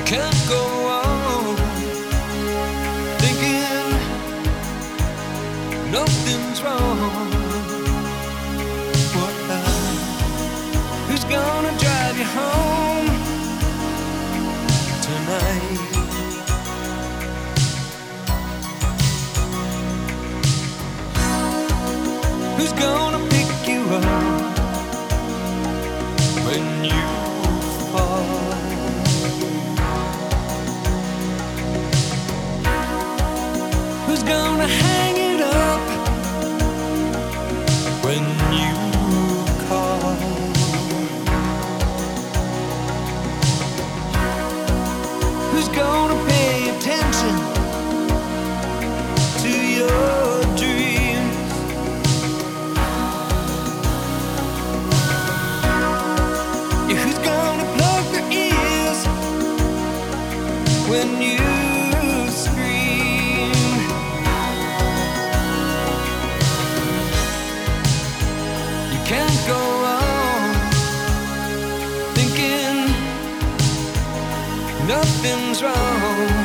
can't go on thinking nothing's wrong. Who's gonna drive you home tonight? Who's gonna pick you up when you fall? Who's gonna hang it up when you call? Who's gonna pay attention to your dreams? Yeah, who's gonna plug their ears when you scream? You can't go on thinking nothing's wrong.